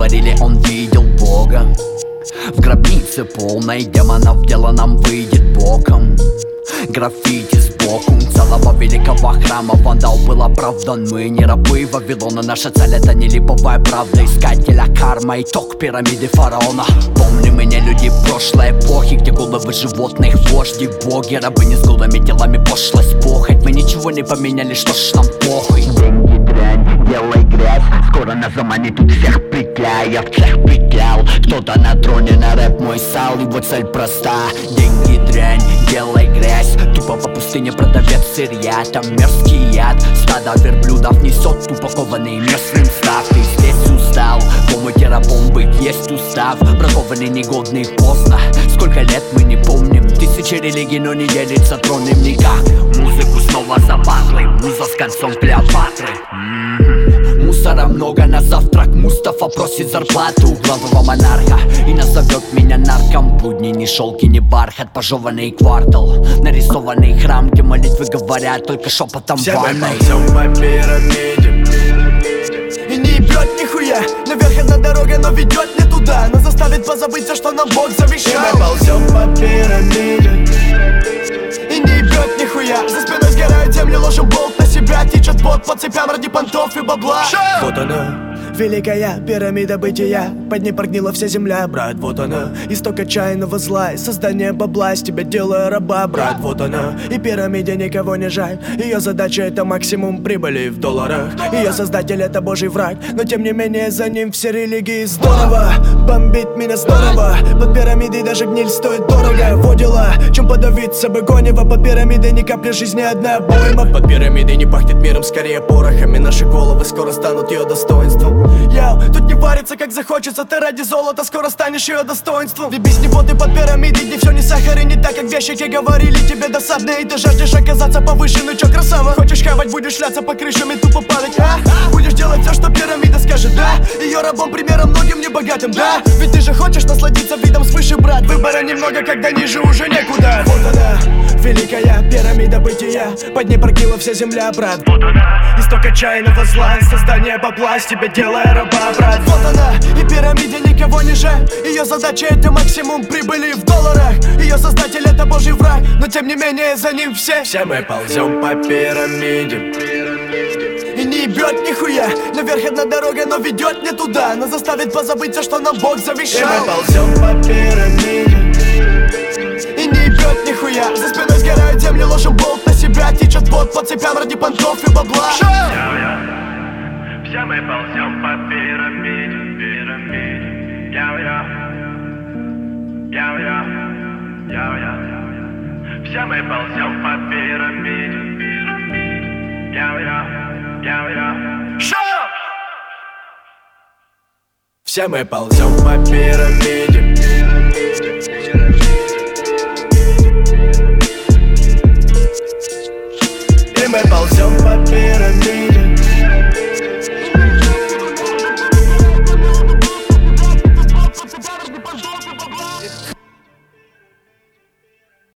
говорили, он видел Бога. В гробнице полной демонов дело нам выйдет боком. Граффити сбоку целого великого храма вандал был оправдан. Мы не рабы Вавилона, наша цель это не липовая правда искателя карма, итог пирамиды фараона. Помним мы не люди прошлой эпохи, где головы животных вожди, боги, рабыни с голыми телами, пошлость, похоть. Мы ничего не поменяли, что ж нам похуй. Деньги дрянь, делай грязь, скоро нас заманит тут всех петля. Я всех петлял, кто-то на троне, на рэп мой сал, его цель проста. Деньги дрянь, делай грязь, тупо по пустыне продавец сырья. Там мерзкий яд, стадо верблюдов несет упакованный местным став. Ты здесь устал, в омуте рабом быть есть устав. Бракованный, негодный, поздно, сколько лет мы не помним. Тысячи религий, но не делится трон им никак. Музыку снова запатлы, муза с концом Клеопатры. Мусора много на завтрак, Мустафа просит зарплату у главного монарха и назовет меня нарком. Будни ни шелки, ни бархат, пожеванный квартал, нарисованный храм, где молитвы говорят только шепотом в ванной. Все мы ползем по пирамиде и не ебет нихуя. Наверх одна дорога, но ведет не туда. Нас заставит позабыть все, что нам Бог завещал. Мы ползем по пирамиде и не ебет нихуя. За спиной сгорает земли, ложим болт на себя. Течет пот по цепям ради понтов и бабла. Вот она, великая пирамида бытия. Под ней прогнила вся земля, брат, вот она. Исток отчаянного зла и создание бабла. С тебя делаю раба, брат, вот она. И пирамиде никого не жаль. Ее задача это максимум прибыли в долларах. Ее создатель это божий враг, но тем не менее за ним все религии. Здорово, бомбит меня здорово. Под пирамидой даже гниль стоит дорого. Водила, чем подавиться бы гонево. Под пирамидой ни капли жизни, одна обойма. Под пирамидой не пахнет миром, скорее порохами. Наши головы скоро станут ее достоинством. Яу, тут не варится как захочется. Ты ради золота скоро станешь ее достоинством. Вебись не вот и под пирамидой, где все не сахар и не так, как вещики говорили тебе досадно. И ты жаждешь оказаться повыше, ну чё, красава? Хочешь хавать, будешь шляться по крышам и тупо падать, а? Будешь делать все, что пирамида скажет, да? Ее рабом примером многим небогатым, да? Ведь ты же хочешь насладиться видом свыше, брат. Выбора немного, когда ниже уже некуда. Вот она, великая пирамида бытия. Под ней прогнила вся земля, брат. Вот она, исток отчаянного зла, создание бабла, с тебя делая раба, брат. Вот она, и пирамиде никого не жаль. Ее задача это максимум прибыли в долларах. Ее создатель это божий враг, но тем не менее за ним все мы ползем по пирамиде и не ебет нихуя. Наверх одна дорога, но ведет не туда. Нас заставит позабыть все, что нам Бог завещал. И мы ползем по пирамиде и не ебет нихуя. За спиной сгорают земли, ложим болт на себя. Течет пот по цепям ради понтов и бабла. Все мы ползем по пирамиде, пирамиде. Все мы ползем по пирамиде, Все мы ползем по пирамиде